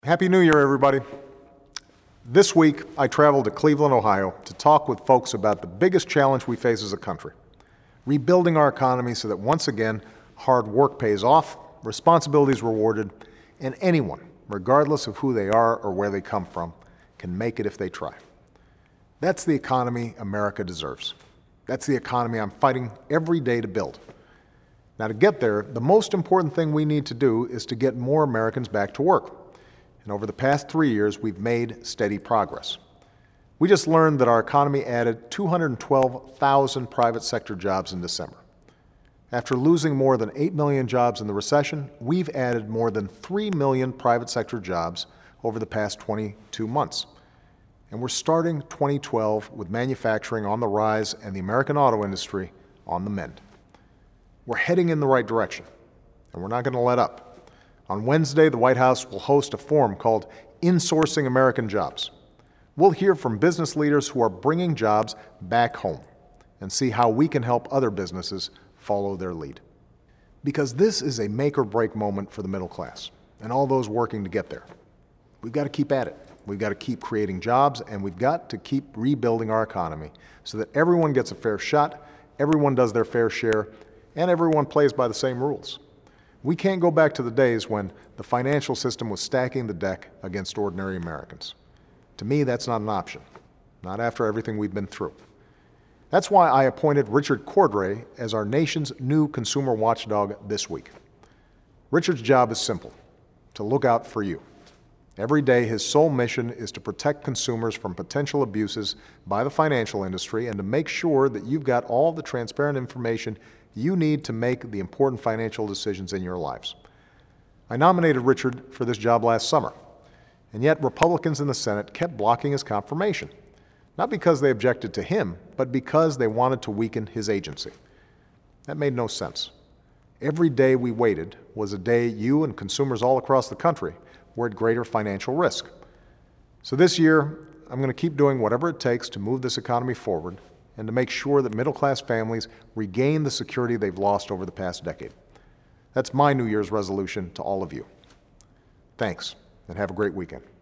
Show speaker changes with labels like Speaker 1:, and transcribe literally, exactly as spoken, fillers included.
Speaker 1: Happy New Year, everybody. This week, I traveled to Cleveland, Ohio to talk with folks about the biggest challenge we face as a country, rebuilding our economy so that once again, hard work pays off, responsibility is rewarded, and anyone, regardless of who they are or where they come from, can make it if they try. That's the economy America deserves. That's the economy I'm fighting every day to build. Now, to get there, the most important thing we need to do is to get more Americans back to work. And over the past three years, we've made steady progress. We just learned that our economy added two hundred twelve thousand private sector jobs in December. After losing more than eight million jobs in the recession, we've added more than three million private sector jobs over the past twenty-two months. And we're starting twenty twelve with manufacturing on the rise and the American auto industry on the mend. We're heading in the right direction, and we're not going to let up. On Wednesday, the White House will host a forum called Insourcing American Jobs. We'll hear from business leaders who are bringing jobs back home and see how we can help other businesses follow their lead. Because this is a make or break moment for the middle class and all those working to get there. We've got to keep at it. We've got to keep creating jobs, and we've got to keep rebuilding our economy so that everyone gets a fair shot, everyone does their fair share, and everyone plays by the same rules. We can't go back to the days when the financial system was stacking the deck against ordinary Americans. To me, that's not an option, not after everything we've been through. That's why I appointed Richard Cordray as our nation's new consumer watchdog this week. Richard's job is simple: to look out for you. Every day, his sole mission is to protect consumers from potential abuses by the financial industry and to make sure that you've got all the transparent information you need to make the important financial decisions in your lives. I nominated Richard for this job last summer, and yet Republicans in the Senate kept blocking his confirmation, not because they objected to him, but because they wanted to weaken his agency. That made no sense. Every day we waited was a day you and consumers all across the country were at greater financial risk. So this year, I'm going to keep doing whatever it takes to move this economy forward and to make sure that middle-class families regain the security they've lost over the past decade. That's my New Year's resolution to all of you. Thanks, and have a great weekend.